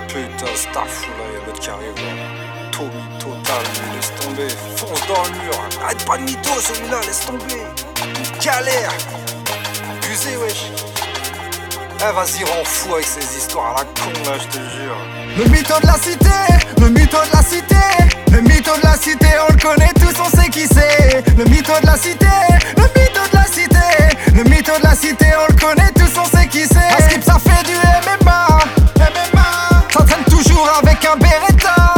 Putain, Starfou là, y'a l'autre qui arrive là. Tommy total, lui, laisse tomber. Fonce dans le mur. Arrête pas de mytho celui-là, laisse tomber. Galère. Abusé, wesh. Eh vas-y, rends fou avec ces histoires à la con là, je te jure. Le mytho de la cité, le mytho de la cité, le mytho de la cité, on le connaît tous, on sait qui c'est. Le mytho de la cité, le mytho de la cité, le mytho de la cité, on le connaît tous, on sait qui c'est. Askip ça fait du MMA, ça traîne toujours avec un Beretta.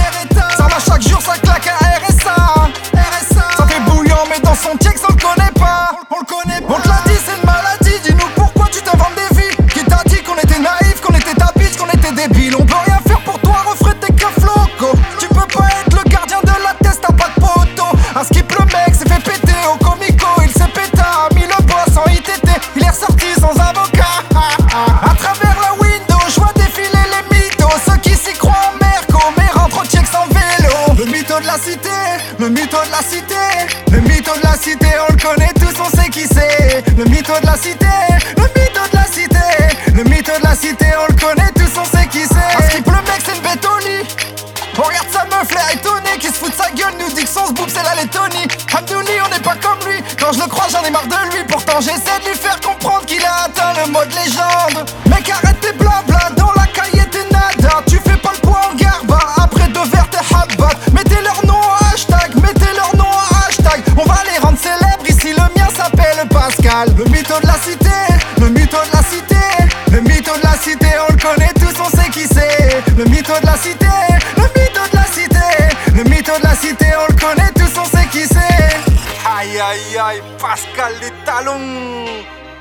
Ça va chaque jour, ça claque un RSA. Ça fait bouillant mais dans son tiex on le connaît pas. On te l'a dit, c'est une maladie, dis-nous pourquoi tu t'inventes des vies. Qui t'a dit qu'on était naïfs, qu'on était ta bitch, qu'on était débiles. On peut rien faire pour toi, refrais t'es qu'un floco. Tu peux pas être le gardien de la tête, t'as pas de poteau. Un skip le mec s'est fait péter au comico, il s'est pété, a mis le boss en ITT. Il est ressorti sans avocat. À travers la window, je vois défiler les mythos. Ceux qui s'y croient en merco, mais rentrent au check sans vélo. Le mytho de la cité, le mytho de la cité, le mytho de la cité, on le connaît tous, on sait qui c'est. Le mytho de la cité, le mytho de la cité, le mytho de la cité, on le connaît tous, on sait qui c'est. Un skip le mec, c'est une bête au lit. On regarde sa meuf, l'air étonné, qui se fout de sa gueule, nous dit que son boob c'est la Lettonie. Hamdouli, on n'est pas comme lui, quand je le crois j'en ai marre de lui. Pourtant j'essaie de lui faire comprendre qu'il a atteint le mode légende. Mec arrête tes blabla, dans la cahier t'es nada. Tu fais pas le poids en garba, après deux verres t'es habbat. Mettez leur nom en hashtag, mettez leur nom en hashtag. On va les rendre célèbres ici, le mien s'appelle Pascal. Le mytho de la cité, le mytho de la cité, le mytho de la cité, on le connaît tous, on sait qui c'est. Le mytho de la cité, le mytho de la cité, le mytho de la cité, on le connaît tous, on sait qui c'est. Aïe aïe aïe, Pascal les talons.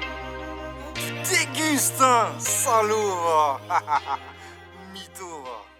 Tu dégustes, hein, salaud, va. Mytho, va.